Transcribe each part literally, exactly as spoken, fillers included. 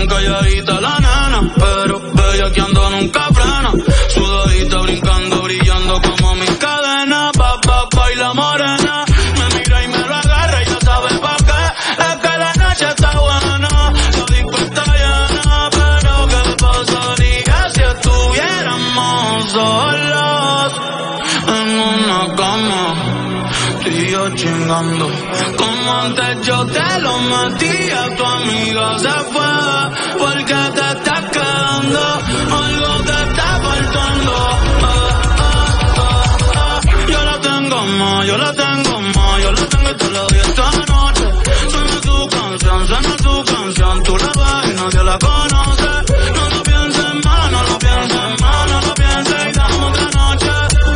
bien calladita la nena, pero bellaqueando nunca frena. Sudadita brincando, brillando como mis cadenas. Pa, pa, baila morena. Me mira y me lo agarra y ya sabe pa' qué. Es que la noche está buena, la disco está llena. Pero qué pasaría si estuviéramos solos en una cama, tú y yo chingando. Como antes yo te lo metía, tu amiga se fue porque te estás quedando, algo te está faltando. Ah, ah, ah, ah. Yo la tengo más, yo la tengo más, yo la tengo y te la doy esta noche. Suena tu canción, suena tu canción, tú la ves y nadie la conoce. No lo pienses más, no lo pienses más, no lo pienses y dame otra noche.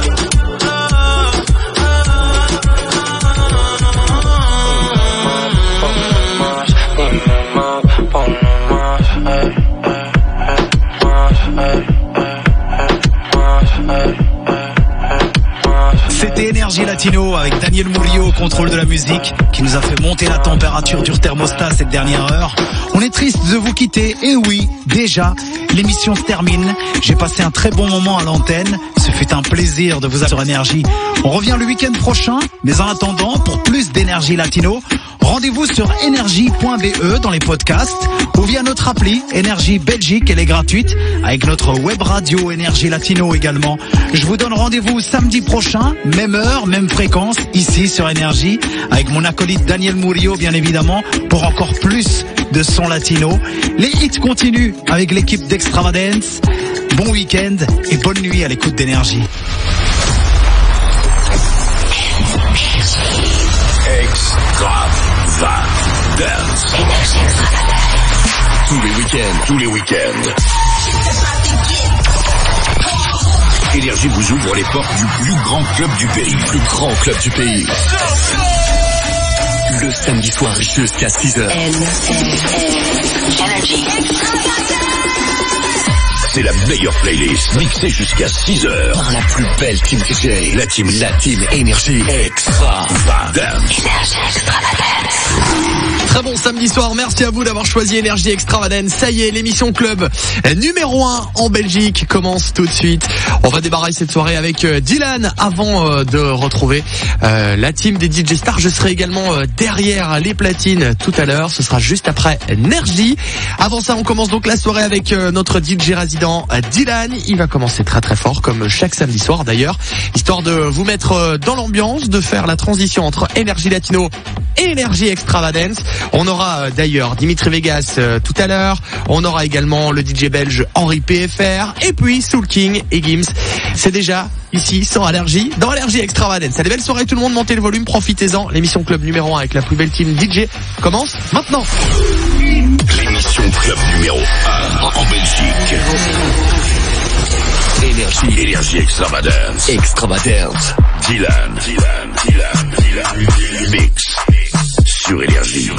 C'était Énergie Latino avec Daniel Murillo au contrôle de la musique qui nous a fait monter la température du thermostat cette dernière heure. On est triste de vous quitter, et oui, déjà, l'émission se termine. J'ai passé un très bon moment à l'antenne. Ce fut un plaisir de vous avoir sur Énergie. On revient le week-end prochain, mais en attendant, pour plus d'Énergie Latino, rendez-vous sur énergie point b e dans les podcasts ou via notre appli Énergie Belgique, elle est gratuite, avec notre web radio Énergie Latino également. Je vous donne rendez-vous samedi prochain, même heure, même fréquence, ici sur Énergie, avec mon acolyte Daniel Murillo bien évidemment, pour encore plus de son latino. Les hits continuent avec l'équipe d'Extravadance. Bon week-end et bonne nuit à l'écoute d'Énergie. Extravadance. Tous les week-ends, tous les week-ends. Énergie vous ouvre les portes du plus grand club du pays. Plus grand club du pays. Le samedi soir jusqu'à six heures. Énergie. C'est la meilleure playlist, mixée jusqu'à six heures. Par la plus belle team D J. La team, la team Énergie Extravadance. Énergie Extravadance. Très bon samedi soir, merci à vous d'avoir choisi Énergie Extravadance. Ça y est, l'émission club numéro un en Belgique commence tout de suite. On va débarrer cette soirée avec Dylan avant de retrouver euh, la team des D J Stars. Je serai également derrière les platines tout à l'heure, ce sera juste après Énergie. Avant ça, on commence donc la soirée avec notre D J résident Dylan. Il va commencer très très fort comme chaque samedi soir d'ailleurs, histoire de vous mettre dans l'ambiance, de faire la transition entre Énergie Latino et Énergie Extravadance. On aura d'ailleurs Dimitri Vegas euh, tout à l'heure. On aura également le D J belge Henri P F R. Et puis Soul King et Gims. C'est déjà ici, sans allergie, dans Énergie Extravadance. Allez, belle soirée tout le monde, montez le volume, profitez-en. L'émission Club numéro un avec la plus belle team D J commence maintenant. L'émission Club numéro un en Belgique. Énergie, Énergie Extravadance. Extravadance. Dylan, Dylan, Dylan, Dylan. Mix sur Énergie.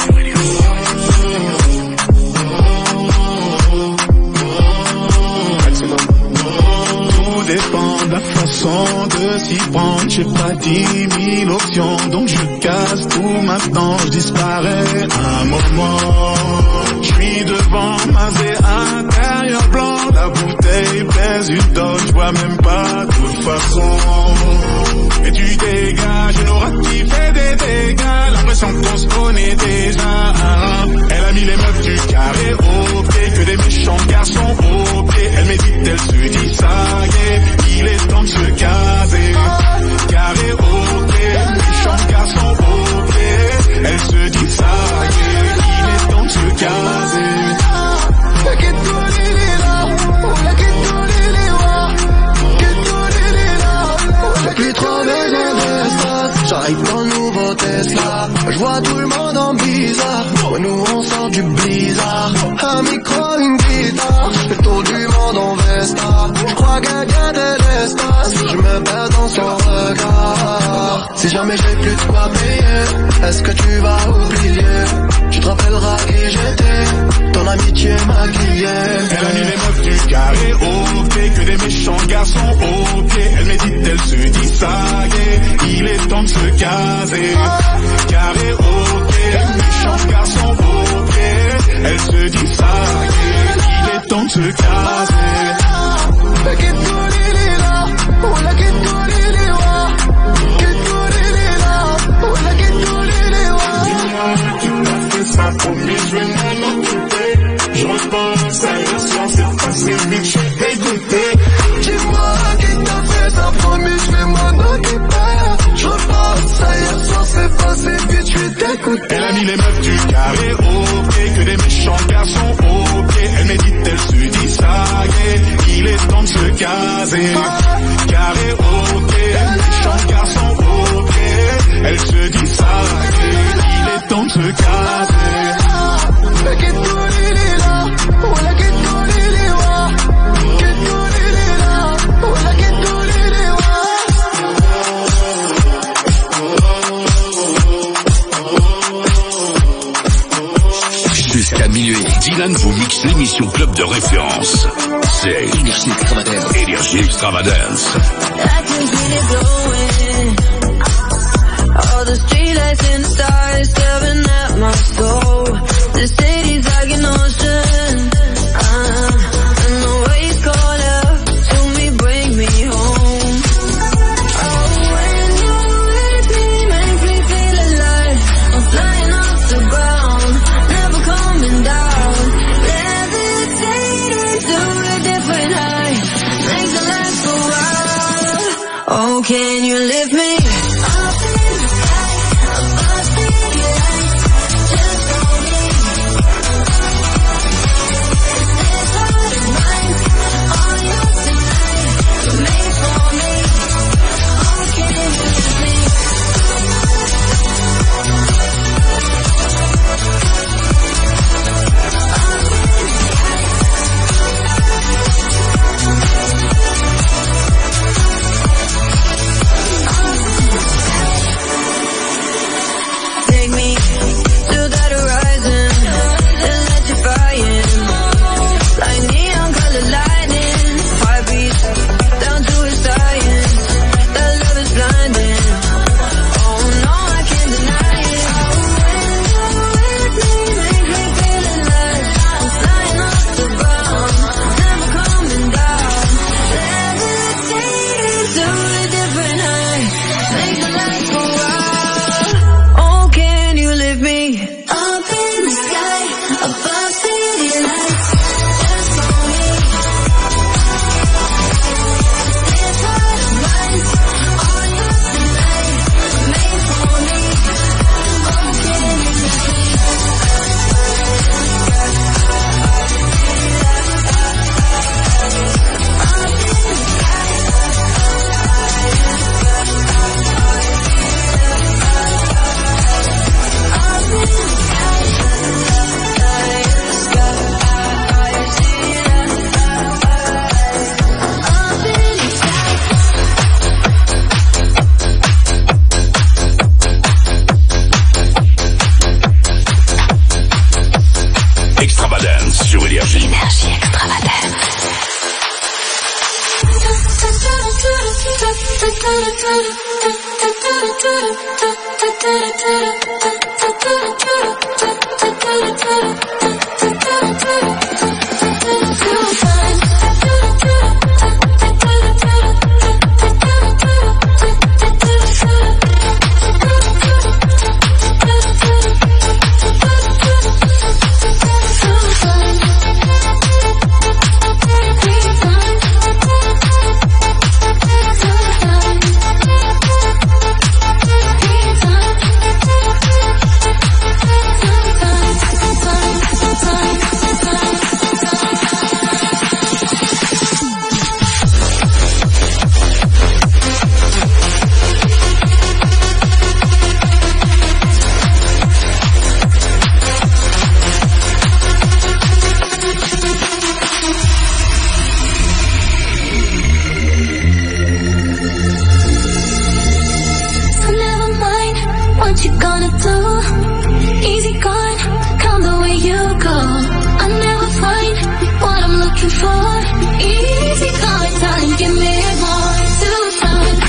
Tout dépend de la façon de s'y prendre. J'ai pas dix mille options, donc je casse tout maintenant. Je disparais un moment. Je suis devant ma zé intérieur blanc. La bouteille pèse une tonne, je vois même pas de toute façon. Et tu dégages une aura qui fait des dégâts. L'impression qu'on se connaît déjà. Elle a mis les meufs du carré au pied, que des méchants garçons au pied. Elle médite, elle se dit ça y est, il est temps de se caser. Carré au pied, méchants garçons au pied. Elle se dit ça y est, il est temps de se caser. Plus trop besoin de ça. J'arrive dans le nouveau Tesla. Je vois tout le monde en bizarre. Nous on sort du blizzard. Un micro, une guitare. Je fais le tour du monde en Vesta. Je crois qu'elle vient de l'espace. Je me perds dans son regard. Si jamais j'ai plus de quoi payer, est-ce que tu vas oublier? Tu te rappelleras qui j'étais. Ton amitié m'a guillé. Elle a mis les meufs du carré au pied, que des méchants garçons au pied. Elle médite, elle se dit ça y est, il est temps de se caser. Carré au pied, méchants garçons au pied. Elle se dit ça se caser. Que tout il est là, voilà que tout il est là, que tout il est là, voilà que tout il est là. Dis-moi, tu m'as fait ça, promis, je vais m'en occuper. Je repense à la science, c'est passé vite, je suis dégoûté. Dis-moi qui t'a fait ça, promis, je vais m'en occuper. Je repense à hier soir, c'est passé vite, je suis dégoûté. Elle a mis les meufs du carré au pied, que des méchants garçons au pied. Elle médite, elle se dit ça y est, il est temps de se caser. Carré au pied, méchants garçons au pied. Elle se dit ça y est, il est temps de se caser. Que tout il est là, voilà que tout il est là, que tout il est là, voilà que tout il est là. Jusqu'à minuit, Dylan vous mixe l'émission club de référence. C'est Énergie Extravagance. Énergie Extravagance. All the streetlights and the stars staring at my soul. The city's like an ocean, uh, and the waves call out to me, bring me home. Oh, when you're with me, make me feel alive. I'm flying off the ground, never coming down. Levitating to a different height, makes the life go wild. Oh, can you lift me up in the sky, above city lights, just for me? This heart is mine, all yours tonight, made for me. Oh, can you lift me? Take me to that horizon, electrifying, like neon colored lightning. Heartbeats down to its science, that love is blinding. Oh no, I can't deny it. Oh, when you're with me, make me feel alive. I'm flying off the ground, never coming down. Levitating to a different height, make the light go wild. Oh, can you lift me up in the sky, above city lights, just for me? This heart of mine, all yours tonight, made for me. Oh, can you lift me? Extravagance sur Énergie. Énergie Extravagance. what you gonna do? Easy gone, come the way you go. I never find what I'm looking for. Easy gone, darling, give me more to find.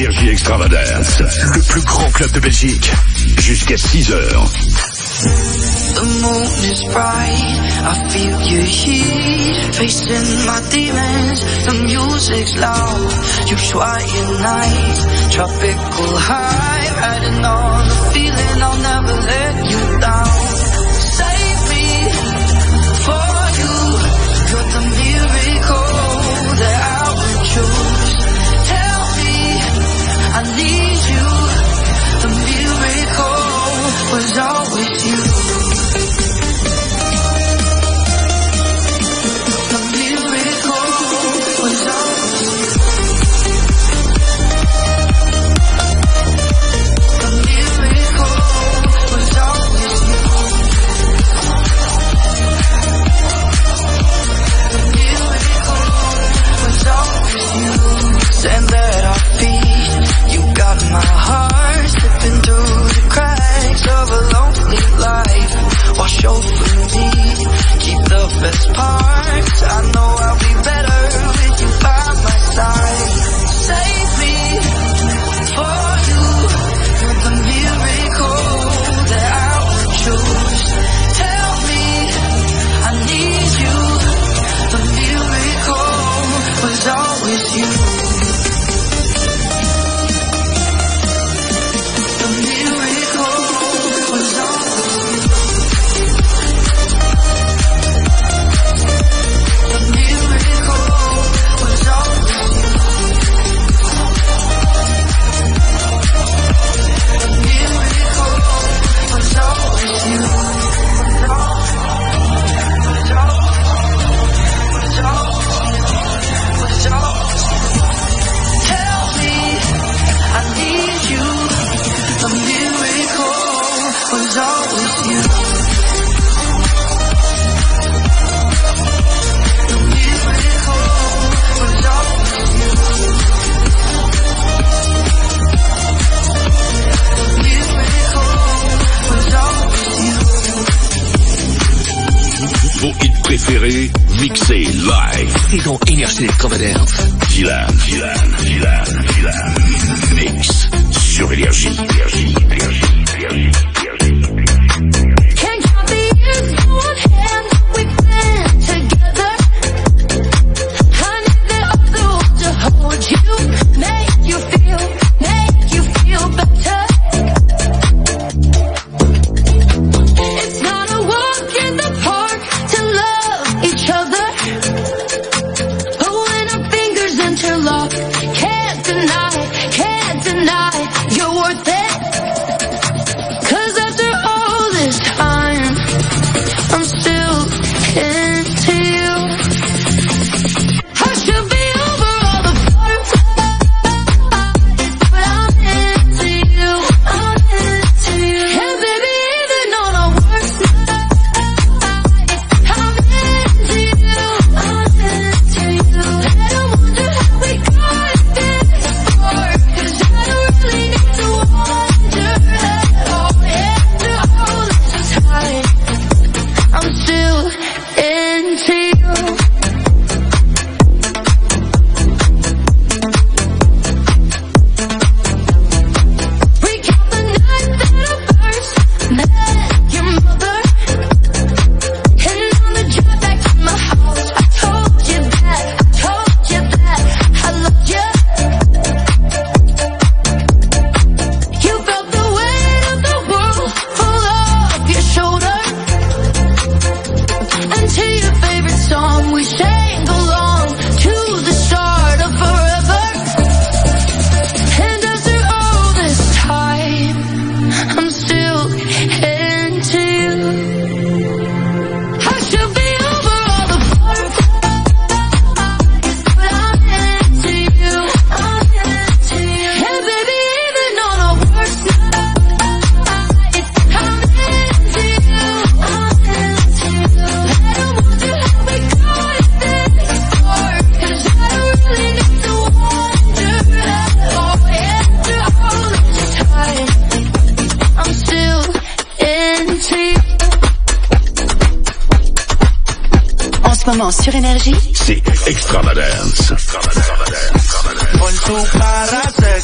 Énergie Extravagance, le plus grand club de Belgique. Jusqu'à six heures. The moon is bright, I feel your heat, facing my demons, the music's loud, you try at night, tropical high, riding on the feeling, I'll never let you down, save me, for you, you're the miracle that I would choose, tell me, I need you, the miracle was always you. Stand at our feet, you got my heart slipping through the cracks of a lonely life. Wash over me, keep the best parts. I know I'll be better with you by my side. Save me for you, you're the miracle that I would choose. Tell me I need you, the miracle was always you. Préféré, mixé live. C'est dans Énergie Extravagance. Dylan, Dylan, Dylan, Dylan. Mix sur Énergie, Énergie, Énergie, Énergie, Énergie. Can't count the years on one hand we've been together. I need the other one to hold you, make you feel, make you feel better. It's not a walk in the park to love each other, but when our fingers interlock, can't deny, can't deny you're worth it. ce moment sur Énergie, c'est Extravagance. Por tu cara se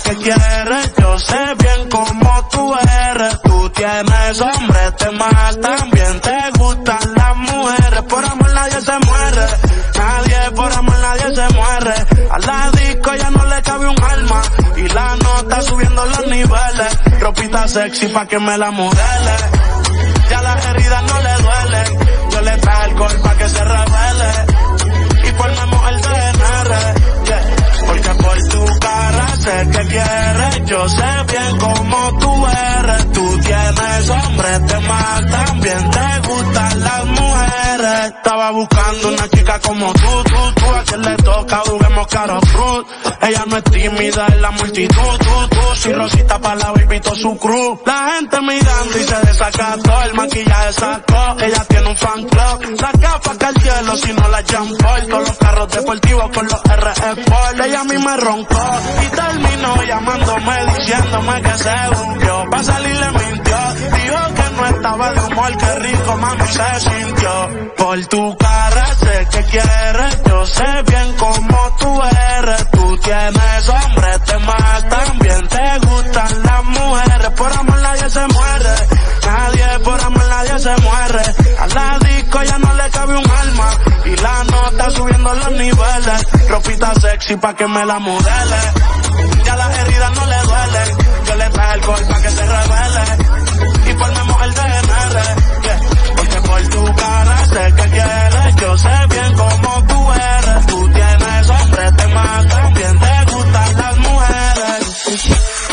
que quieres, yo sé bien cómo tú eres. Tú tienes hombres de más, también te gustan las mujeres. Por amor nadie se muere, nadie, por amor nadie se muere. A la disco ya no le cabe un alma y la nota subiendo los niveles. Ropita sexy pa' que me la modele, ya las heridas no le duelen. Yo le traje alcohol pa' que se revele y formemos el D N R, yeah. Porque por tu cara sé que quieres, yo sé bien cómo tú eres. Tú tienes hombres de más, también te gustan las mujeres. Estaba buscando una chica como tú, tú, tú. A quien le toca juguemos caro fruit. Ella no es tímida en la multitud, tú, tú. Si Rosita pa' la baby todo su crew. La gente mirando y se desacató, el maquillaje sacó. Ella tiene un fan club, la capa que el hielo si no la jump por. Todos los carros deportivos con los R Sport. Ella a mí me roncó y terminó llamándome diciéndome que se buqueó. Pa' salir le mintió, dijo que no estaba de humor, que rico mami se sintió. Por tu cara sé que quieres, yo sé bien cómo tú eres. Tú tienes hombres de más, también te gustan las mujeres. Por amor nadie se muere, nadie, por amor nadie se muere. A la disco ya no le cabe un alma y la nota subiendo los niveles. Ropita sexy pa' que me la modele, ya las heridas no le duelen. Yo le traje alcohol pa' que se revele y formemos el D N R, yeah. Porque por tu cara sé que quieres, yo sé bien cómo tú eres. Tú tienes hombres de más, también te gustan las mujeres.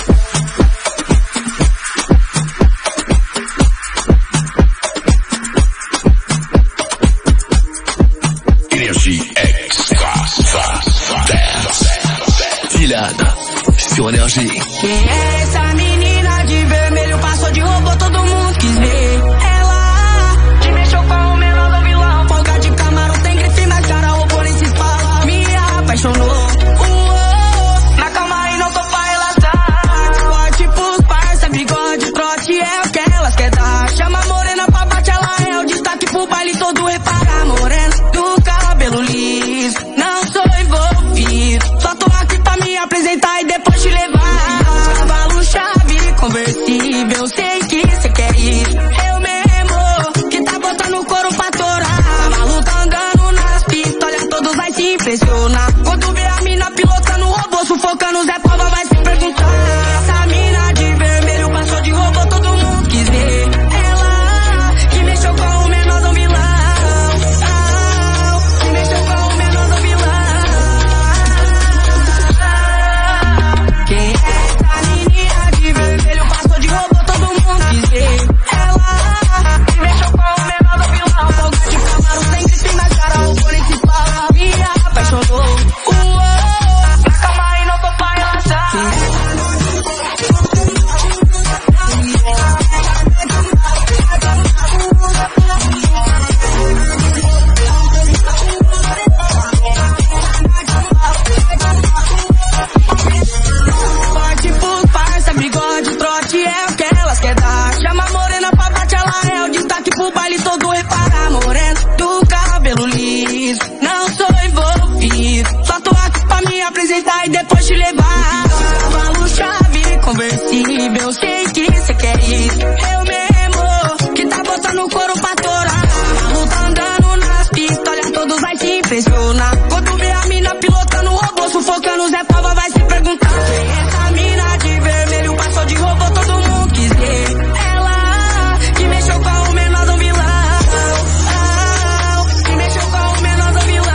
Énergie extra, Dylan, sur Énergie. Quem é essa menina de vermelho? Passou de robô, todo mundo quis ver. Ela que mexeu com o menor do vilão. Folga de camarão, tem grife na cara, robô nem se espala. Me apaixonou. Uou, na calma aí não tô pra relaxar. Forte pros parça, bigode, trote é o que elas quer dar. Chama a morena pra bate, ela é o destaque pro baile todo. Repara, morena do cabelo liso, não sou envolvido. Só tô aqui pra me apresentar e depois te levar. Cavalo, chave, conversível, sei que cê quer isso. Eu mesmo, que tá botando o couro pra torar. Cavalo tá andando nas pistas, olha todos vai se impressionar. Quando vê a mina pilotando o robô, sufocando Zé Pova vai se perguntar. Essa mina de vermelho passou de robô, todo mundo quis ver. Ela que mexeu com o menor do vilão. Ah, que mexeu com o menor do vilão. Quem é essa menina de vermelho? Passou de robô, todo mundo quis ver. Ela que mexeu com o menor do vilão. Folga de camarão, sem grife na cara, o nem se fala. Me apaixonou. Uou, na calma aí não tô pra relaxar. Forte pros parça, bigode, trote é o que elas quer dar. Chama a morena pra bate, ela é o destaque pro baile todo. Repara, morena do cabelo liso, não sou envolvido. Só tô aqui pra me apresentar e depois te levar. Cavalo, chave, conversível, sei que cê quer isso. Eu mesmo, que tá botando o couro pra torar. Cavalo tá andando nas pistas, olha todos vai se impressionar. Quando vê a mina pilotando o robô, sufocando Zé Pova vai se perguntar. Quem é essa mina de vermelho? Passou de robô, todo mundo quis ver. Ela que mexeu com o menor do vilão. Ah, que mexeu com o menor do vilão.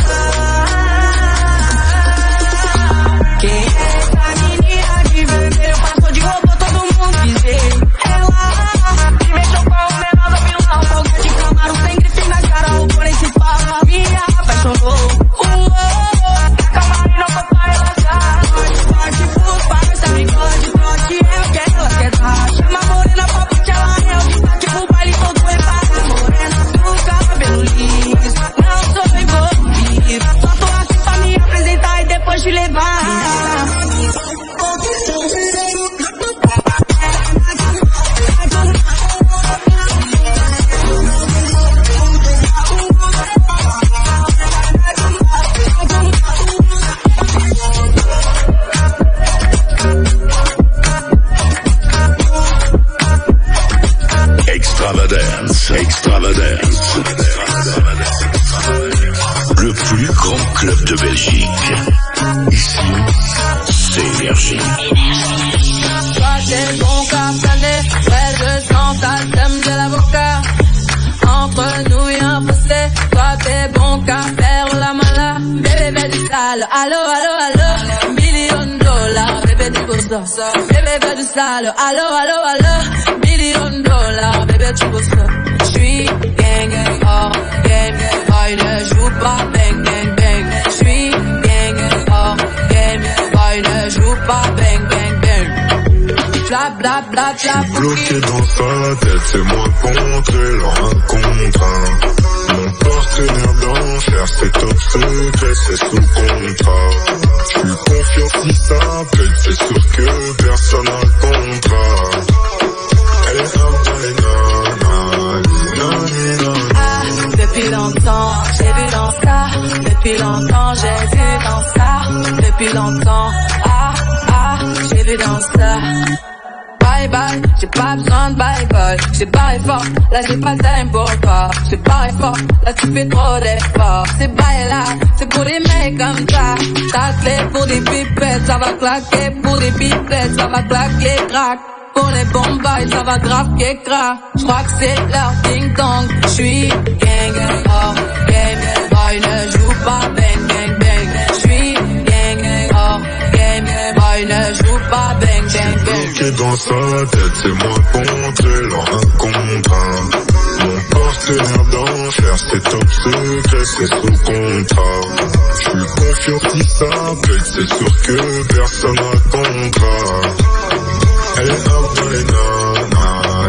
Quem é essa menina de vermelho? Passou de robô, todo mundo quis ver. Ela que mexeu com o menor do vilão. Folga de camarão, sem grife na cara, robô nem se fala. Me apaixonou. Uou, na calma aí não tô pra relaxar. Forte pros parça, bigode, trote é o que ela quer dar. Chama a morena pra bate, ela é o destaque pro baile todo. Repara, morena do cabelo liso, não sou envolvido. Só tô aqui pra me apresentar e depois te levar. c'est Énergie. Toi t'es bon qu'à planer, ouais je sens ta thème de l'avocat. Entre nous y'a un fossé, toi t'es bon qu'à faire la mala. Bébé fais du sale, allo allo allo, million dollars, bébé tu bosses ça. Bébé fais du sale, allo allo allo, million dollars, bébé tu bosses ça. J'suis gang gang, oh game, boy ne joue pas bang bang bang. J'suis gang gang, oh game, boy ne joue pas bang bang bang. Bla bla bla bla. Bloqué dans sa tête, c'est moi contre leur un contre un. Mon partenaire d'enchère, c'est top secret, c'est sous contrat. J'suis confiant si ça pète, c'est sûr que personne n'a le contrat. Elle est un peu Ah, depuis longtemps, j'ai vu dans ça. Depuis longtemps, j'ai vu dans ça. Depuis longtemps, ah, ah, j'ai vu dans ça. Bye bye, j'ai pas besoin de bye bye. J'ai barré fort, là j'ai pas le time pour toi. J'ai barré fort, là tu fais trop d'efforts. C'est bye là, c'est pour des mecs comme ça. Ta clé pour des pipettes, ça va claquer. Pour des pipettes, ça va claquer, crack. Pour les bombes, ça va grave qu'écra. J'crois que c'est leur ding dong. J'suis gang gang, oh game, boy ne joue pas bang bang bang. J'suis gang gang, oh game, boy ne joue pas bang bang bang. bloqué dans sa tête, c'est moi contre leur un contre un. Mon partenaire d'enchère, c'est top secret, c'est sous contrat. J'suis confiant si ça pète, c'est sûr que personne n'a contrat. Elle est up dans les nanas,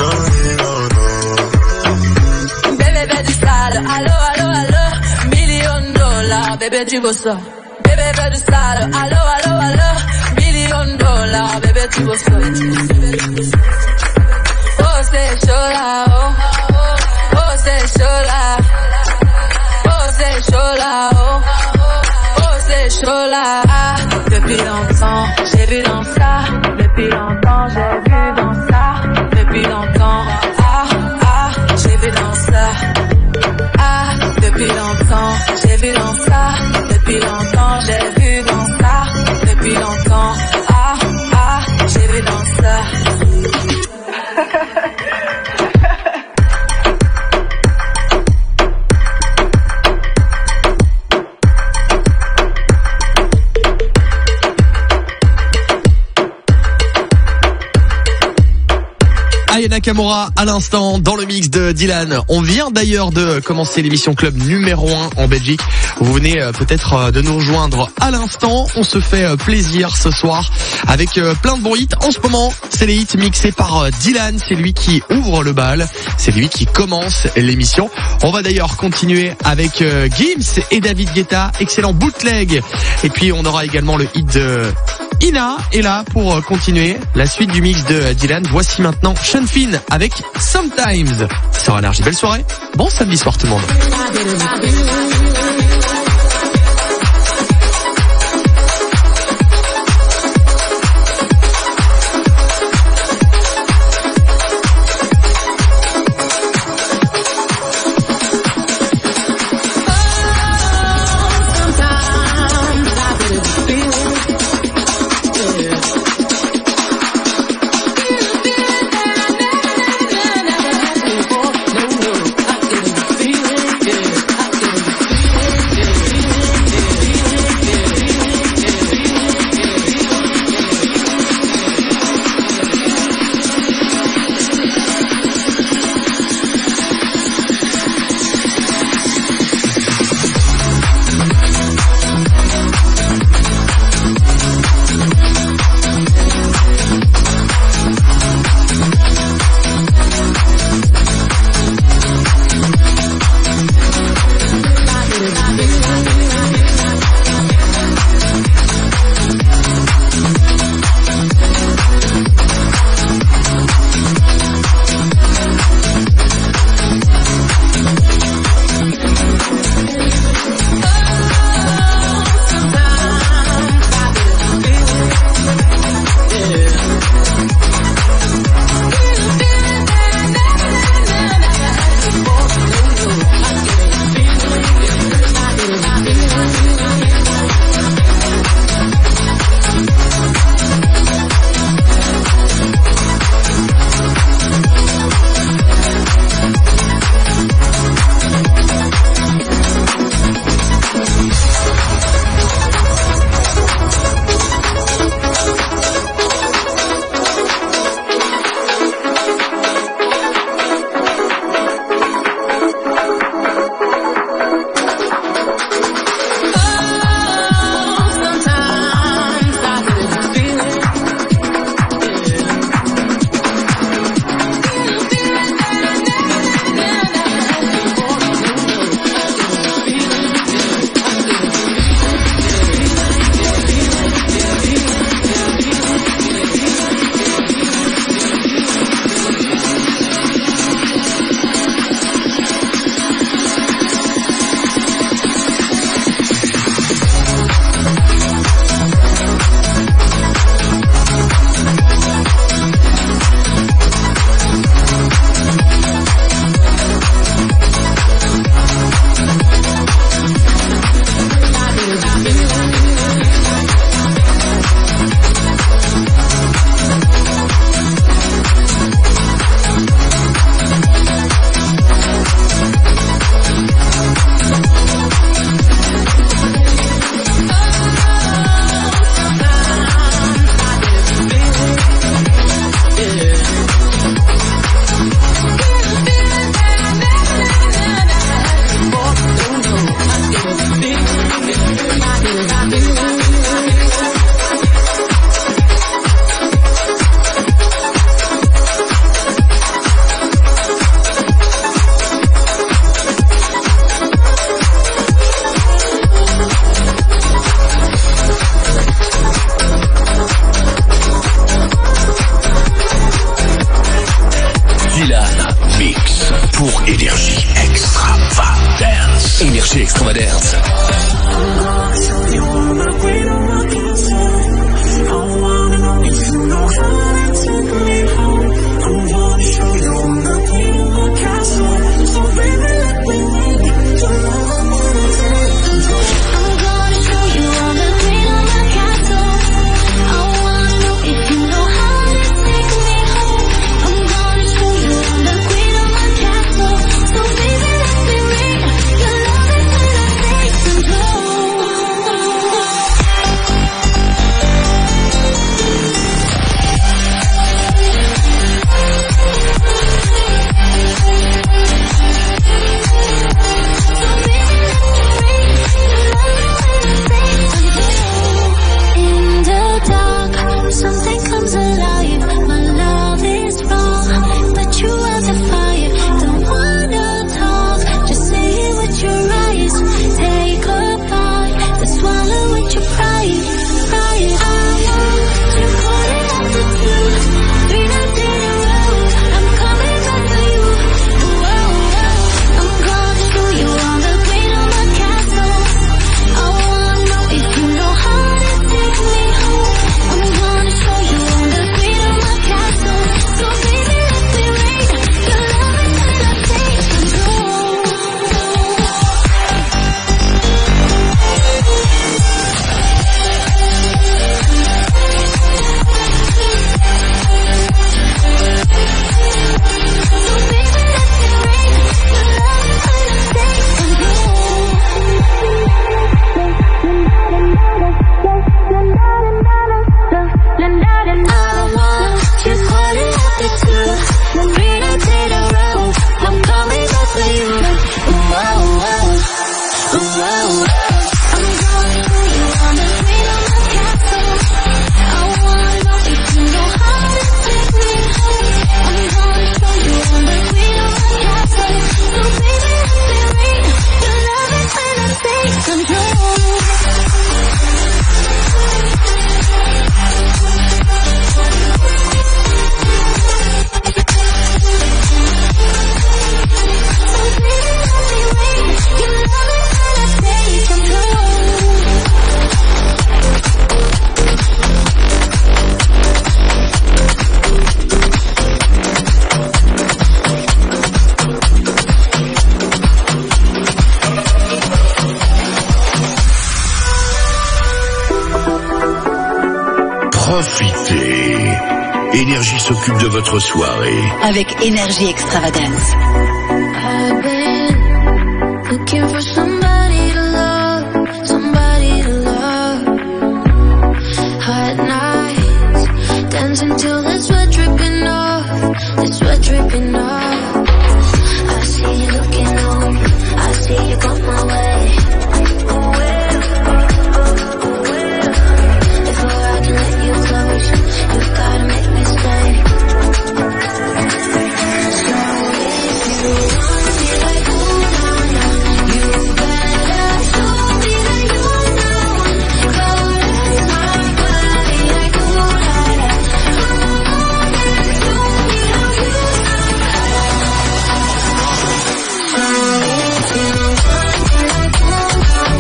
bébé fais du sale, allo allo allo, million dollars, bébé tu veux ça. Bébé fais du sale, allo allo allo, million dollars, bébé tu veux ça. Oh c'est chaud là, oh, oh c'est chaud là, oh c'est chaud là, oh, oh c'est chaud là. Ah, depuis longtemps, j'ai vu dans ça. Depuis longtemps, j'ai vu dans ça. Depuis longtemps, ah, ah, j'ai vu dans ça. Ah, depuis longtemps, j'ai vu dans ça. Depuis longtemps, j'ai vu dans ça. Depuis longtemps, ah, ah, j'ai vu dans ça. Aya Nakamura à l'instant dans le mix de Dylan. On vient d'ailleurs de commencer l'émission Club numéro un en Belgique. Vous venez euh, peut-être euh, de nous rejoindre à l'instant. On se fait euh, plaisir ce soir avec euh, plein de bons hits. En ce moment, c'est les hits mixés par euh, Dylan. C'est lui qui ouvre le bal. C'est lui qui commence l'émission. On va d'ailleurs continuer avec euh, Gims et David Guetta. Excellent bootleg. Et puis on aura également le hit de Ina est là pour continuer la suite du mix de Dylan. Voici maintenant Sean Finn avec Sometimes. Sur Énergie, belle soirée. Bon samedi soir tout le monde. Énergie Extravagance. Profitez. Énergie s'occupe de votre soirée. Avec Énergie Extravagance. I've been looking for somebody to love, somebody to love. Hot nights, dancing till the sweat dripping off, the sweat dripping off. I see you looking over, I see you come my way. You've gotta make me stay. So if you want me like ooh, nah, nah, you better show me that you're the one. Caress my body like ooh, la, la. Show me how you sound. So if you want me like ooh, nah,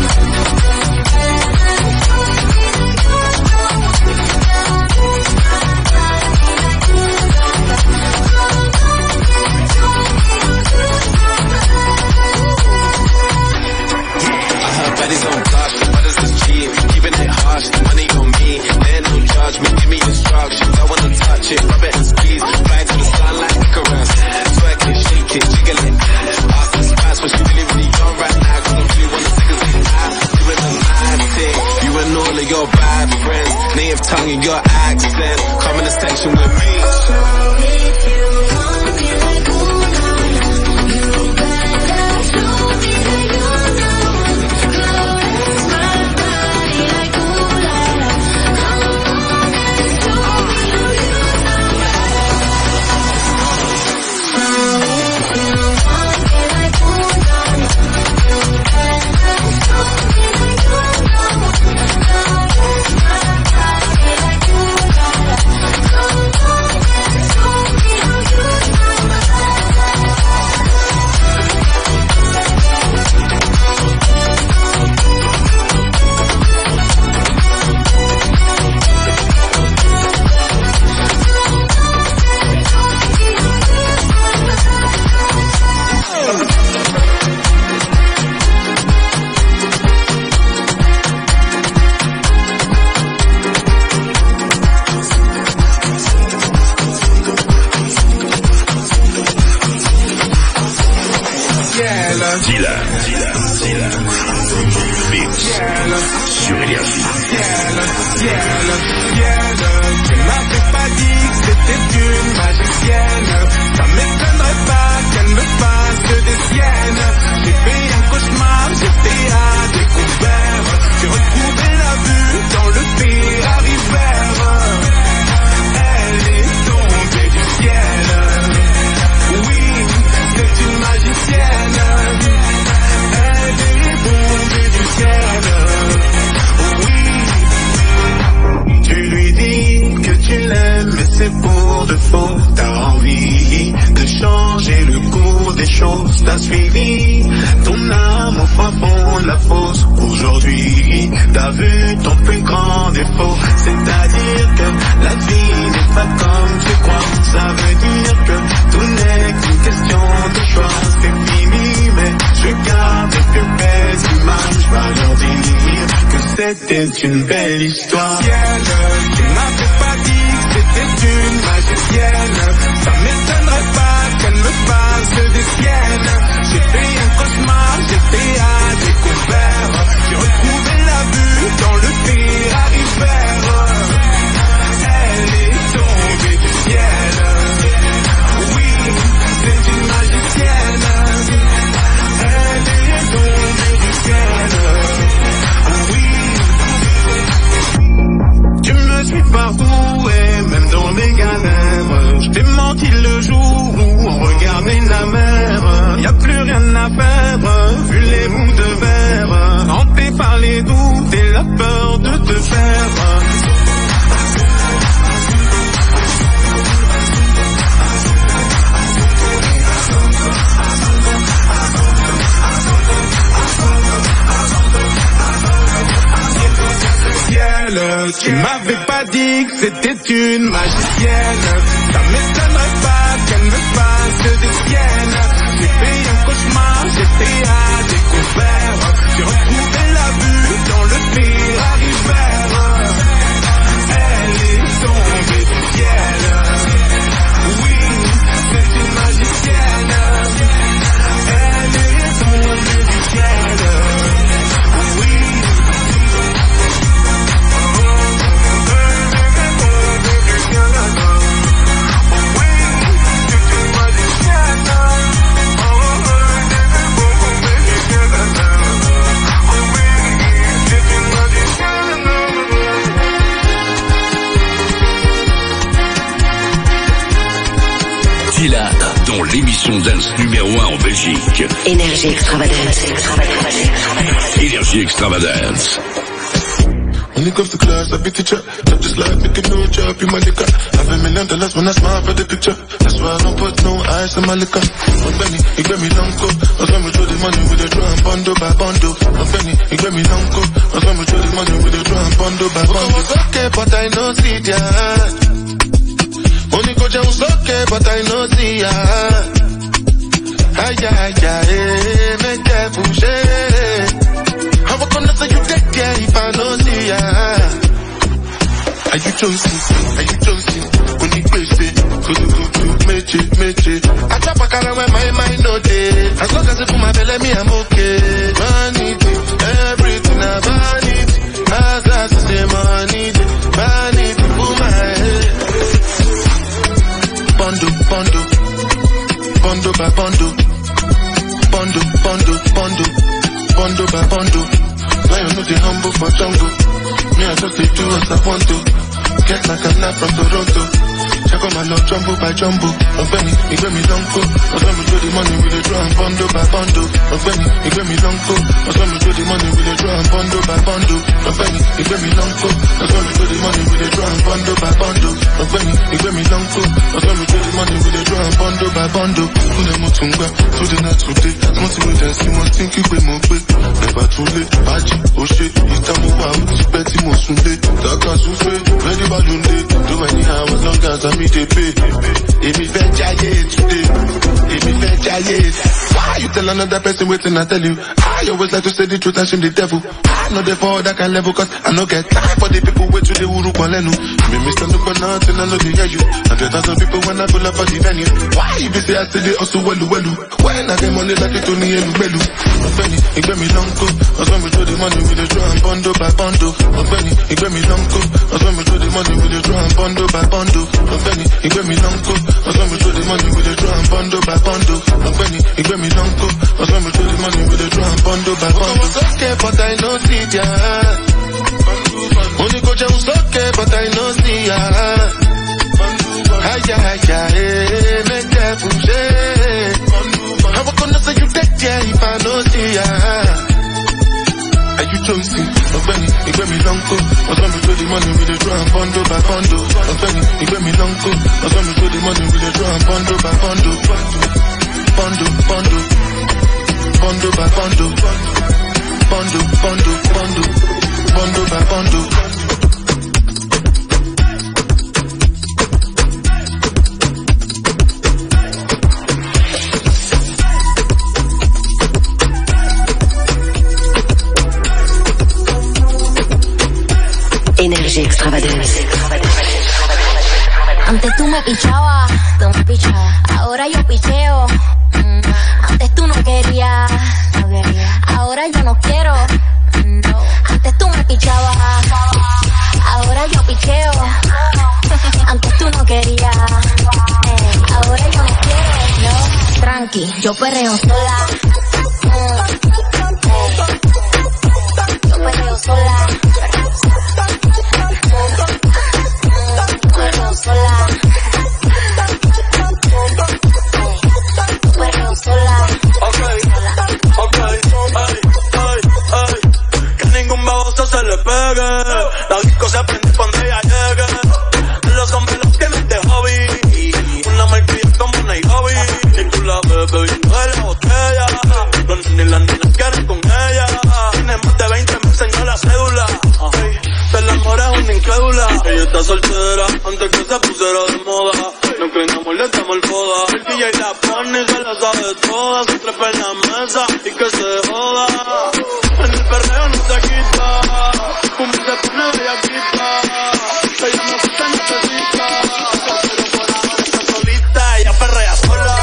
Baddies on gosh, what is this cheap? Keeping it harsh, money on me. There no judgment, give me instructions. I wanna touch it, rub it and squeeze. Fly to the sun like Icarus. Twerk it, shake it, jiggle it. After the spice, what you really, really on right now? Cause I'm really wanna take a look out. Doing the mad thing. You and all of your bad friends. Native tongue and your accent. Come in the section with me. So if you want me like ooh, nah, nah, you better show me that you're the one. Caress my body like ooh, la, la. Come on and show me how you sound. So if you want me like ooh, nah, nah, you better show me that you're the one. Caress my body like ooh, la, la. Come on and show me ciel, sur Énergie. Ciel, ciel, ciel, tu m'avais pas dit que c'était une magicienne. Ça m'étonnerait pas qu'elle me fasse des siennes. J'ai fait un cauchemar, j'étais à découvert. J'ai retrouvé la vue dans le Ferrari-Vert. Elle est tombée du ciel. Oui, c'est une magicienne. Elle est tombée du ciel. Oui, tu lui dis que tu l'aimes, mais c'est pour de faux. T'as envie de changer le cours des choses. T'as suivi ton âme au fin fond de la fosse. Aujourd'hui, t'as vu ton plus grand défaut. C'est-à-dire que la vie n'est pas comme tu crois. Ça veut dire que tout n'est qu'une question de choix. C'est fini, mais je garde les plus belles images. Je vais leur dire que c'était une belle histoire. Ciel, tu m'avais pas dit que c'était une magicienne. Ça m'étonnerait pas qu'elle me fasse des siennes. J'ai fait un cauchemar, j'étais à découvert. J'ai retrouvé la vue dans le Ferrari-Vert. Elle est tombée du ciel. Oui, c'est une magicienne. Elle est tombée du ciel. Oui, tu me suis partout et même dans mes galères. Je t'ai menti le jour où on regardait la mer. Y a plus rien à faire, vu les bouts de verre. Hanté par les doutes et la peur de te perdre. Ciel, tu m'avais pas dit que c'était une magicienne. Ça m'étonnerait pas qu'elle me fasse des siennes. J'ai fait un cauchemar, j'étais à découvert. J'ai retrouvé la vue dans le Ferrari-Vert. Elle est tombée du ciel. Oui, c'est une magicienne. Elle est tombée du ciel. Oui. Dylan, dans l'émission dance numéro un en Belgique. Énergie Extravagance. Énergie Extravagance. When it comes to class, I beat the trap. Top this life, make it no job, you my nigga. Have a million dollars when I smile for the picture. That's why I don't put no eyes on my liquor. On Benny, you get me long coat. I was when we throw the money with the drum, bundle by bundle. On Benny, you get me long coat. I was when we throw the money with the drum, bundle by bundle. I was okay, but I know see ya. Only coach I was okay, but I know see ya. Ay, ay, ay, make careful, shit. How I gonna say you take care if I don't see ya? Are you chosen? Are you chosen? Only question. Go to go to meche meche. I trap a car where my mind no day. As long as I put my belly, me I'm okay. Vanity, everything I vanity. As I say money, vanity for my head. Bondo, bondo, bondo by bondo, bondo, bondo, bondo, bondo by bondo. Lion no dey humble for jungle. Me I just dey do as I want to. Get like a knife from Toronto. Check out my love jumbo by jumbo. On Benny, he gave me long coat. I saw me throw the money with the drum, bundle by bundle. On Benny, he gave me long coat. I saw me throw the money with the drum, bundle by bundle. On Benny, he gave me long coat. I saw me throw the money with the drum, bundle by bundle. On Benny, he gave me long coat. I saw me throw the money with the drum, bundle by bundle. Kule mo tunga, today not today. Must see when see must think you pay more pay. Never too late, baji, oh shit. Itamu wa, speti mo sunde. Taka sufe, ready balunde. Do anyhow as long as I meet a pay. If me fetch a today, if me fetch a why you tell tell another person waiting, I tell you. I always like to say the truth and shame the devil. I know they fall that can level, cause I no get time for the people wait to the uru kwalenu. Me mister no for nothing, I know they hear you. Hundred thousand people when I pull up at the venue. Why you be say I say they also welu welu? When I get money like it only elu belu. Benny, it get me long go. Cause when we throw the money, we dey draw and bundle by bundle. Benny, it get me long go. Cause when we throw the money, we dey draw and bundle by bundle. Benny, it get me long go. Cause when we throw the money, we dey draw and bundle by bundle. Benny, it get me long go. Cause when we throw the money, we dey draw and bundle by bundle. It's okay, but I know see ya. Only go just okay, but I know see ya. Hiya, hiya, eh, make that push. How I gonna say you take care if I know see ya? Are you choosing? Oh, Benny, it get me long go. Cause when we throw the money, we dey draw and bundle by bundle. Oh, Benny, it get me long go. Cause when we throw the money, we dey draw and bundle by bundle. Bundle, bundle, bundle by bundle. Bundle, bundle, bundle, bundle by bundle. Energía Extravagance. Antes tú me pichabas, tú me pichabas. Ahora yo picheo. Mm. Antes tú no querías, no quería. Ahora yo no quiero. No. Antes tú me pichabas, ahora yo picheo. Antes tú no querías, eh. Ahora yo no quiero. No, tranqui, yo perreo sola. Mm. Eh. Yo perreo sola. Perreo sola. Perreo sola. Okay, okay, ay, ay, ay. Que ningún baboso se le pegue. La disco se prende cuando ella llegue. Los hombres los tienen de hobby. Una marquilla como una hobby. Y tú la ves bebiendo de la botella. Los nenes y las nenas quieren con ella. Tiene más de veinte, me enseñó la cédula. Ay, del amor es una incrédula. Ella está soltera antes que se pusiera de moda. No creen amor, le estamos el foda. El D J la pone y se la sabe toda. Se trepa en la mesa y que se joda. En el perreo no se quita. Como se pone bellaquita. Ella no se necesita. Pero por ahora está solita. Ella perrea sola.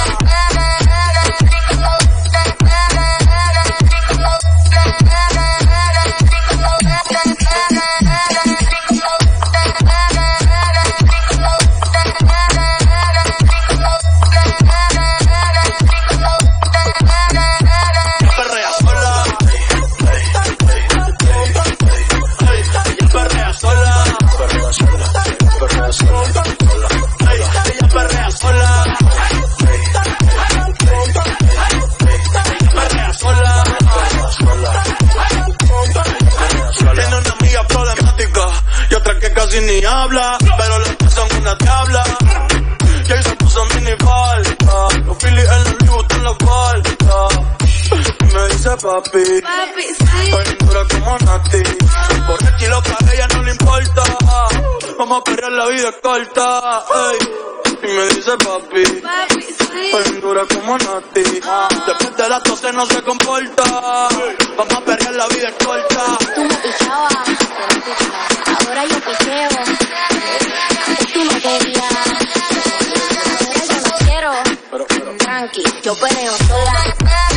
Casi ni habla, pero le pasan una tabla. Y ahí se puso mini falta. Los Phillies en los Louis Vuitton los falta. Y me dice papi, papi sí. Soy dura como Nati. Por el kilo para ella no le importa. Vamos a perder, la vida es corta. Ey. Y me dice papi, papi sí. Soy dura como Nati. Después de las doce no se comporta. Vamos a perder, la vida es corta. Tú me pichabas, tú me pichabas. Ahora yo picheo. Antes tú no querías. Ahora yo no quiero. Pero, pero. Tranqui, yo perreo sola.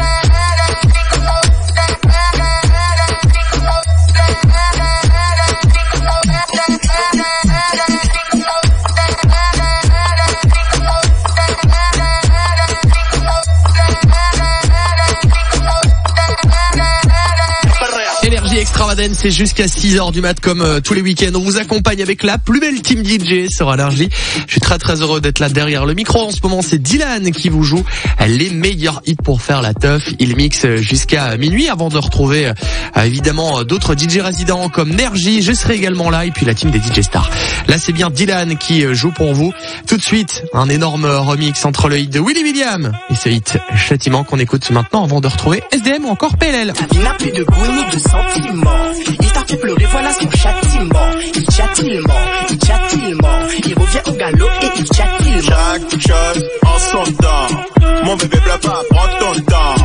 Extravagance, c'est jusqu'à six heures du mat comme euh, tous les week-ends. On vous accompagne avec la plus belle team D J sur Énergie. Je suis très très heureux d'être là derrière le micro. En ce moment, c'est Dylan qui vous joue les meilleurs hits pour faire la teuf. Il mixe jusqu'à minuit avant de retrouver euh, évidemment d'autres D J résidents comme Nergy. Je serai également là et puis la team des D J Stars. Là, c'est bien Dylan qui joue pour vous. Tout de suite, un énorme remix entre le hit de Willy William et ce hit Châtiment qu'on écoute maintenant avant de retrouver S D M ou encore P L L. Il n'a plus de goût ni de sentiments. Il t'a fait pleurer, voilà son châtiment. Il châtiment, il châtiment. Il revient au galop et il châtiment. Chaque chose en son temps. Mon bébé pleure pas, prends ton temps.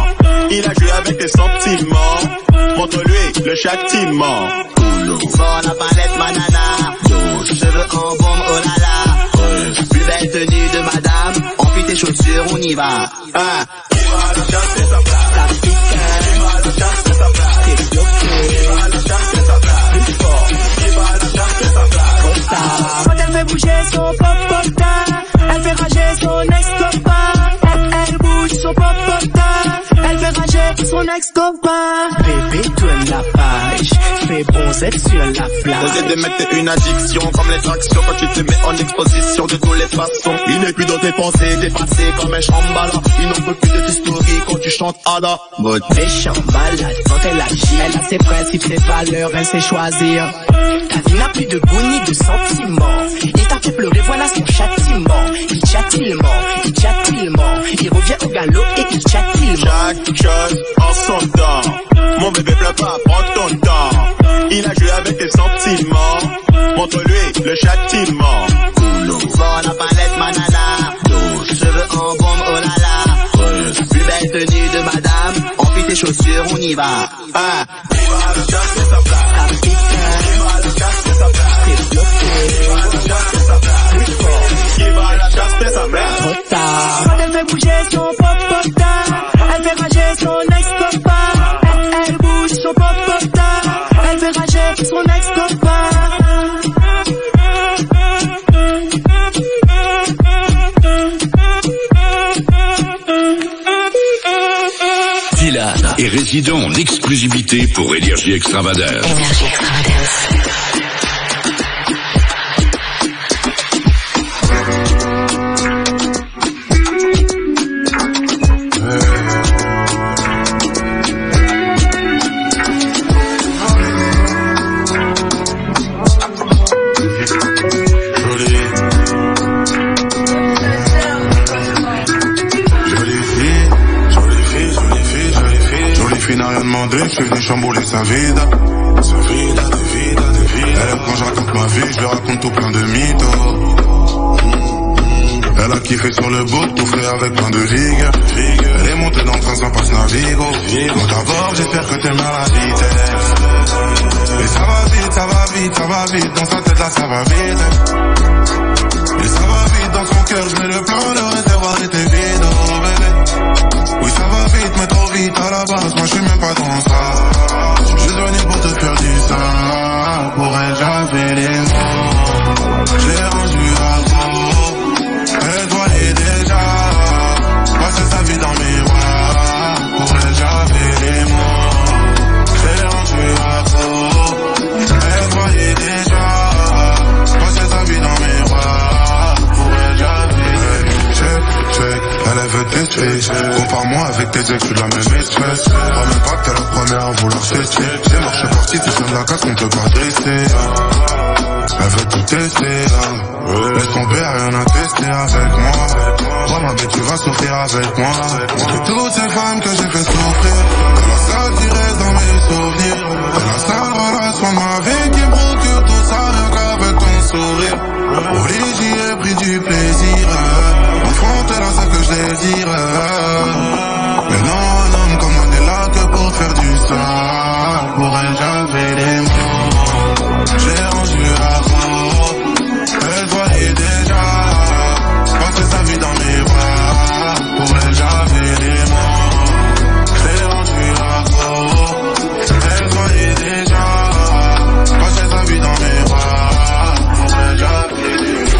Il a joué avec tes sentiments. Montre-lui le châtiment. Sors la palette manana. Cheveux en bombe, oh là là. Plus belle tenue de madame. Enfile tes chaussures, on y va. Ah. Qui va la chercher sa place? Ça pique. Qui va la chercher sa place? T'es bloqué. Qui va la chercher sa place? Plus fort. Qui va la chercher sa place? Comme ça. Quand elle fait bouger son pop-pop-ta, elle fait rager son ex-copain. Elle, elle bouge son pop-pop-ta, elle fait rager son ex-copain. Bébé, tourne la page, fais bronzette sur la plage. Oser d'émettre une addiction comme les tractions quand tu te mets en exposition de toutes les façons. Il n'est plus dans tes pensées, dépassé comme un chambala. Il n'en peut plus de l'historie quand tu chantes Ada. Méchant malade quand elle agit, elle a ses principes, ses valeurs, elle sait choisir. Ta vie n'a plus de goût ni de sentiments. Il t'a fait pleurer, voilà son châtiment. Il châtiment, il châtiment. Il revient au galop et il châtiment. Chaque chose en son temps. Mon bébé pleure pas, prends ton temps. Il a joué avec tes sentiments. Montre-lui le châtiment. Sors la palette manana. Cheveux en bombe, oh là là. Plus belle tenue de madame. Enfile tes chaussures, on y va. Ah. Qui va la chercher sa place? Ça pique. Qui va la chercher sa place? T'es bloqué. Qui va la chercher sa place? Plus fort. Qui va la chercher sa place? Trop tard. Quand elle fait bouger son pop-pop-ta, elle fait rager son ex-copain. Elle, elle bouge son pop-pop-ta, elle fait rager son ex-copain. Dylan est résident en exclusivité pour Énergie Extravagance. Énergie Extravagance. Je suis venu chambouler sa vida. Sa vida, de vida, de vida. Elle aime quand je raconte ma vie, je lui raconte tout plein de mythos. Elle a kiffé sur le boat, tout frais avec plein de vigueur. Elle est montée dans le train sans passe Navigo. Moi d'abord, j'espère que t'aimes la vitesse. Et ça va vite, ça va vite, ça va vite. Dans sa tête là, ça va vite. Et ça va vite, dans son cœur, je mets le plan, le réservoir était vide, oh bébé. Oui, ça va vite, mais trop vite à la base, moi je suis même pas dans ça. Je suis venu pour te faire du ça. Pour elle, j'avais les mots. J'ai rendu à gros. Elle voyait déjà passer sa vie dans mes bras. Pour elle, j'avais les mots. J'ai rendu à gros. Elle voyait déjà passer sa vie dans mes bras. Pour elle, j'avais check, check. Elle veut tester. Compare-moi avec tes ex, je suis de la même espèce. Crois même pas que t'es la première à vouloir tester. C'est marché parti, tu viens de la casse, on peut pas dresser. Elle veut tout tester, là. Laisse tomber, rien à tester avec moi. Crois ma bête, tu vas souffrir avec moi. De toutes ces femmes que j'ai fait souffrir, de la seule qui reste dans mes souvenirs, de la seule relation de ma vie qui me procure tout ça, rien qu'avec ton sourire. Au lit, j'y ai pris du plaisir. Enfant, t'es là, c'est que je désire. Mais non, un homme comme moi n'est là que pour faire du sale. Pour elle, j'avais les mots. J'ai rendu à gros. Elle voyait déjà passer sa vie dans mes bras. Pour elle, j'avais les mots. J'ai rendu à gros. Elle voyait déjà passer sa vie dans mes bras. Pour elle, j'avais les mots.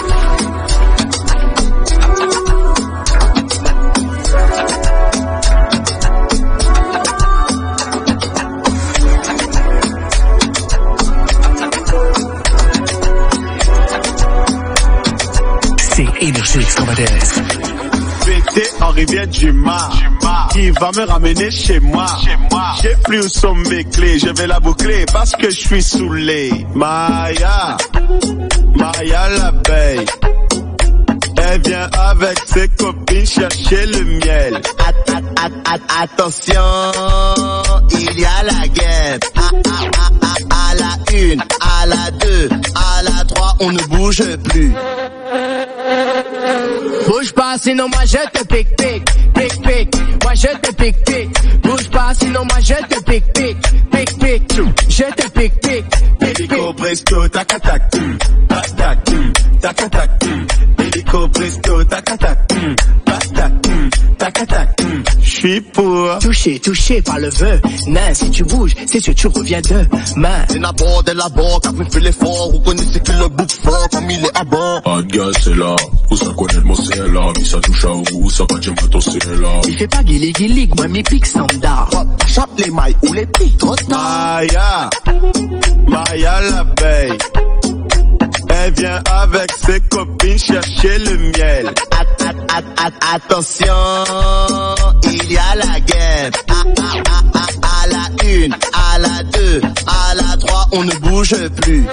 Énergie Extravagance. Pété en rivière du Mar, qui va me ramener chez moi. J'ai plus où sont mes clés, je vais la boucler parce que je suis saoulé. Maya, Maya l'abeille, elle vient avec ses copines chercher le miel. At, at, at, at, attention, il y a la guerre. À, à, à, à, à la une, à la deux, à la trois, on ne bouge plus. Bouge pas, sinon moi je te pique, pique, pique, pique. moi je te pique pique. Bouge pas sinon moi je te pique pique. Pique pique, je te pique pique. Hélico presto, tac tac, tac tac, tac tac. Hélico presto, tac tac, tac tac, tac tac. J'suis pour touché, touché par le vœu. Nain, si tu bouges, c'est sûr tu reviens demain. C'est d'abord, dès là-bas, t'as fait l'effort. Vous connaissez que le bouc fort comme il est à bord. Pas de gaz, c'est là. Où ça connaît le mot, c'est là. Mais ça touche à où, ça va dire matos, c'est là. Il fait pas guili guili, moi mes pics sans d'art. Chape les mailles ou les pics, trop tard. Maya, Maya l'abeille. Elle vient avec ses copines chercher le miel. At, at, at, at, attention, il y a la guerre. À, à, à, à, à la une, à la deux, à la trois, on ne bouge plus.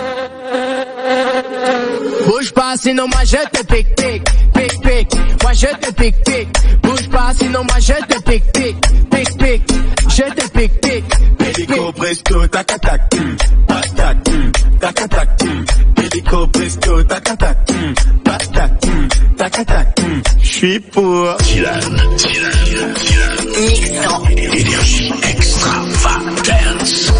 Bouge pas sinon moi je te pique pique. Pique pique, moi je te pique pique. Bouge pas sinon moi je te pique pique. Pique pique, je te pique pique. Hélico presto, tac tac, tac tac, tac tac. Hélico presto, tac tac, tac tac, tac tac. J'suis pour Dylan, Dylan, Dylan. Mixant. Énergie extravagance.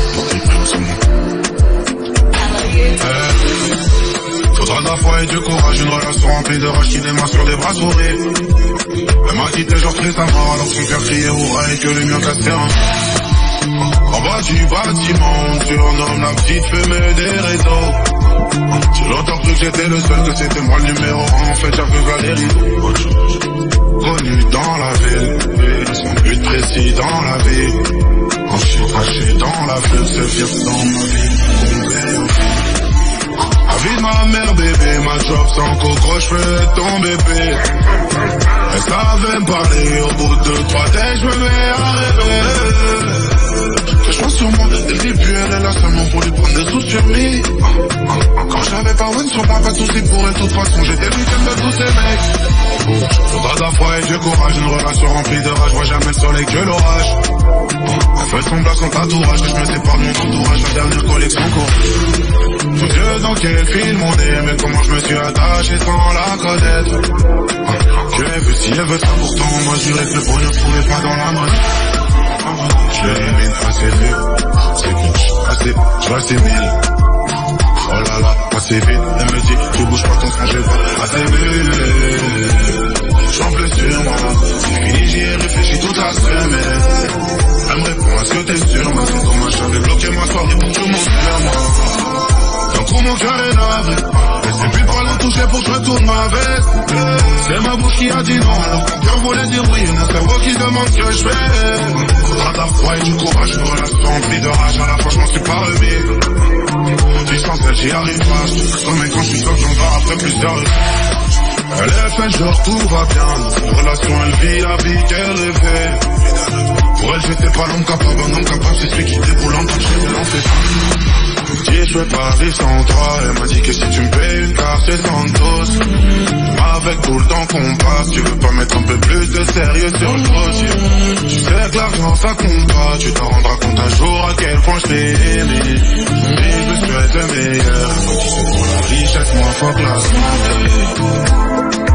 Faudra de la foi et du courage, une relation remplie de rage qui démarre sur des bras souris. Elle m'a quitté genre très sympa alors que son cœur criait hurrah et que les miens cassaient un. En bas du bâtiment, on surnomme la petite fumée des réseaux. J'ai longtemps cru que j'étais le seul, que c'était moi le numéro un. En fait j'avais Valérie. Connu dans la ville, son but précis dans la vie. Quand je suis caché dans la ville, c'est vivre dans ma vie. La vie de ma mère bébé, ma job sans coco, j'fais ton bébé. Elle savait me parler, au bout de trois days, j'me mets à rêver. Que je pense sur moi, dès le début, elle est là seulement pour lui prendre des sous sur lui. Quand j'avais pas one sur moi, pas de soucis pour elle, de toute façon, j'étais victime de tous ces mecs. Faudra de la foi et du courage, une relation remplie de rage, vois jamais le soleil que l'orage. Elle fait semblant son tatouage, que je me sépare de mon entourage, la dernière collection court. Tous yeux dans quel film on est, mais comment je me suis attaché sans la connaître. Je l'ai vu si elle veut ça, pourtant moi je dirais que le bonheur se trouvait pas dans la mode. Je l'ai aimé assez vite, c'est kitsch, assez, je assez mille. Oh là là, assez vite, elle me dit, tu bouges pas ton sang, j'ai pas assez vite. J'en plus sur moi, c'est fini, j'y ai réfléchi toute la semaine. Elle me répond, est-ce que t'es sûr, mais c'est dommage, j'avais bloqué ma soirée pour que tu m'en sur moi. D'un coup mon cœur est navré, mais c'est plus pas le toucher pour que je retourne ma veste. C'est ma bouche qui a dit non, alors que mon cœur voulait dire oui, et mon cerveau qui demande ce que je fais. Faudra de la foi et du courage, une relation remplie de rage, à la fois je m'en suis pas remis. Puis sans elle j'y arrive pas, je trouve que mais quand je suis seul j'en dors après plusieurs heures. Elle est faite, genre tout va bien, notre relation elle vit la vie qu'elle rêvait. Pour elle j'étais pas l'homme capable, un homme capable c'est celui qui déboule en tant que j'ai lancé ça. Dis je vais pas vivre sans toi, elle m'a dit que si tu me payes une carte c'est Santos. Avec tout le temps qu'on passe, tu veux pas mettre un peu plus de sérieux sur le dossier. Tu sais que l'argent ça compte pas, tu t'en rendras compte un jour à quel point je t'ai aimé. Et je me souhaite le meilleur, elle m'a dit c'est pour la richesse, moi faut que la santé.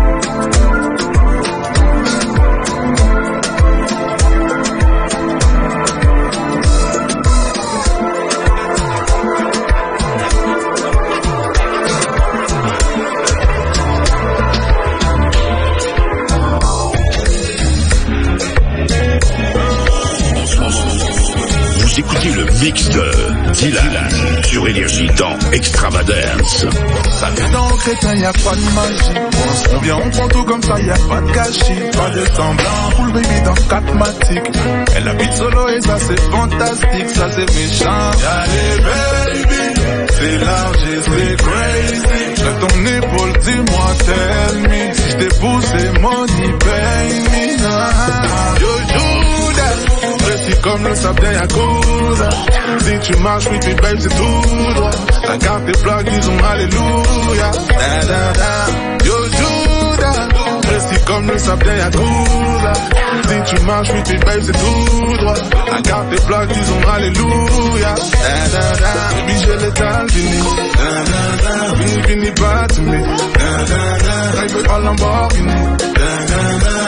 Vous écoutez le mix de Dylan sur Énergie dans Extravagance. Ça vient dans le crétin, y'a pas de magie. On se revient, on prend tout comme ça, y'a pas de gâchis. Pas de semblant, full baby dans quatre matiques. Elle habite solo et ça c'est fantastique, ça c'est méchant. Y'a les baby, c'est large et c'est crazy. J'ai ton épaule, dis-moi, tell me. Si j't'ai poussé, money, pay me. Yo, Judas, précis comme le sable d'un Yakuza. Si tu marches, oui, puis babe, c'est tout droit. La carte est plaque, disons alléluia. Da, da, da. Yo, Judas, précis comme le sable d'un Yakuza. Si tu marches, oui, puis babe, c'est tout droit. La carte est plaque, disons alléluia. Da, da, da. Baby, j'ai l'état fini. Da, da, da. Vini, vini, pas to me. Da, da, da. Drive it all en Lamborghini. Da, da, da. J'ai une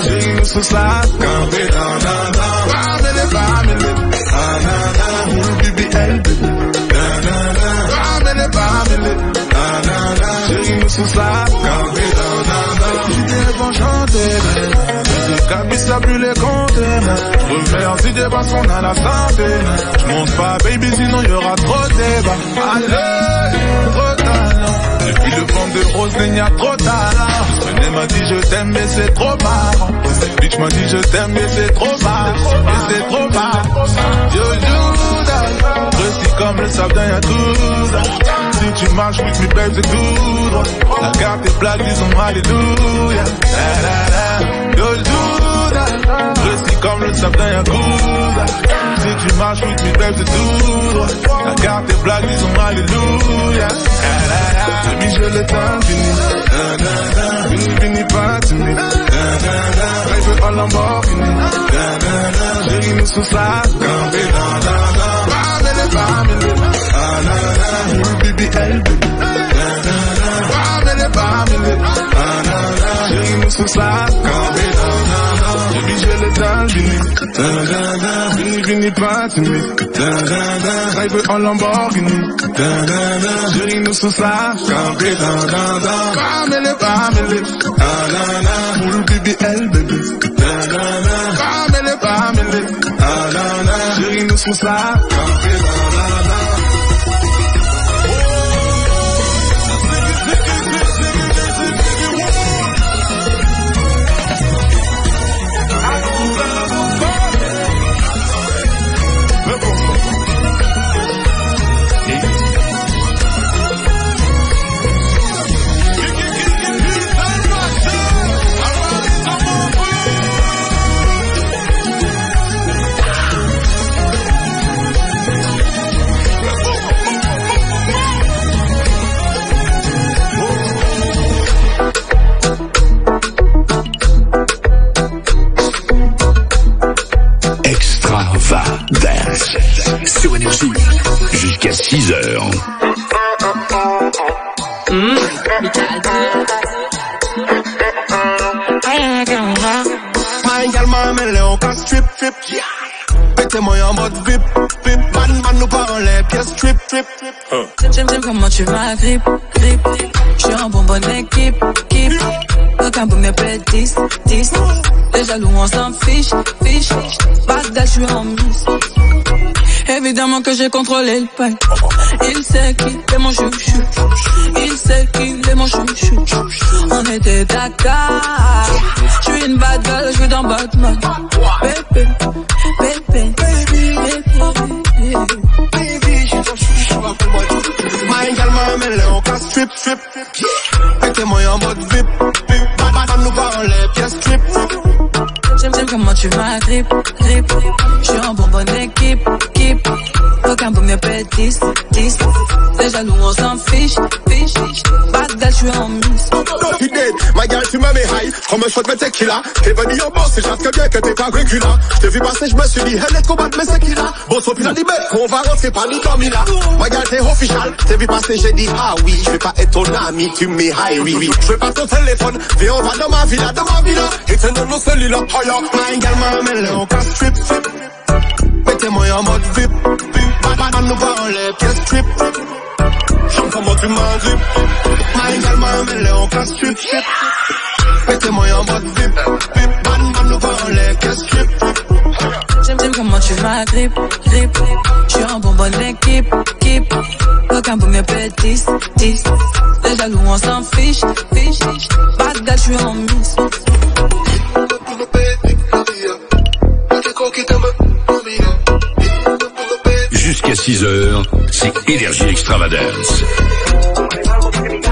nous sous sa campé dans dans dans. Family, family, ah na na, B B L, baby, na na na. Family, family, ah na na, chérie nous sous sa campé dans dans dans. J'étais bon chanter, les cabis ça plus les compter. Remercie des basses, on a la santé. J'monte pas, baby, sinon y'aura trop de débats. Allez, trop talent. Depuis le vent de rose, il y a trop talent. René m'a dit je t'aime, mais c'est trop marrant. Cette bitch m'a dit je t'aime, mais c'est trop marrant. Mais c'est trop marrant. Yo, Judas, précis comme le sable d'un Yakuza. Si tu marches with me, babe, c'est tout droit. La carte est blague, disons alléluia. Yo, Judas, précis comme le sable d'un Yakuza. Si tu marches with me, babe, c'est tout droit. La carte est blague, disons alléluia. J'ai mis je le temps fini. Fini, fini, pas to me. Drive en Lamborghini. Chérie, nous sous sa campé. Family, family. Ah na na, B B L, baby. Family, family. Ah na na, chérie, nous sous sa campé. J'ai mis je le temps fini. Fini, fini, pas to me. Drive en Lamborghini. Chérie, nous sous sa campé. Family, family. Ah na na, B B L, baby. Family, family. Ah na na, chérie, nous sous sa campé. Sur Énergie, jusqu'à six heures. Mmh. My gal m'a mêlé au cas strip trip. Mettez-moi en mode vip vip. Man man nous parle les pièces strip trip. J'aime j'aime comment tu m'agrippes, grippe. J'suis en bon bonne équipe, équipe. Aucun pour mes petits, dix. Les jaloux on s'en fiche, fiche. Bagdad j'suis en mise. Évidemment que j'ai contrôlé le pain. Il sait qu'il est mon chouchou. Il sait qu'il est mon chouchou. On était Dakar. J'suis une bad girl, j'suis dans Batman. Bébé, bébé, bébé, baby, j'suis ton chouchou, appelle-moi tout. My gal m'a mêlé au cas strip strip. Mettez-moi en mode vip vip. Man nous parle les pièces strip trip. J'aime, j'aime comment tu m'agrippes, grippe. J'suis en bon bonne équipe, équipe. Aucun pour mes petits, dix. Les jaloux on s'en fiche, fiche. Bagdad j'suis en mise. Dirty dead, my girl tu m'as mis high. Comme un shot de tequila. T'es venu en boss et j'attends bien que t'es pas régulier. J't'ai vu passer, j'me suis dit, elle est combattre mais c'est qui là. Bon, sauf la libère, qu'on va rentrer pas ni comme il a. My girl t'es official. T'es vu passer, j'ai dit, ah oui, j'vais pas être ton ami, tu m'es high, oui, oui. J'veux pas ton téléphone, viens on va dans ma villa, dans ma villa. Et t'es dans nos cellules, oh yeah. My girl m'a mêlé au cas strip, strip. Mettez-moi en mode vip, vip. Man nous parle les pièces strip. J'aime comment tu m'agrippes. My girl m'a mêlé au cas strip, strip. Mettez-moi en mode vip, vip. Man nous parle les pièces strip. J'aime, j'aime comment tu m'agrippes, grippe. J'suis en bon bonne équipe, équipe. Aucun pour mes petits, dix. Les jaloux on s'en fiche, fiche. Bagdad j'suis en mise. Jusqu'à six heures, c'est Énergie Extravagance.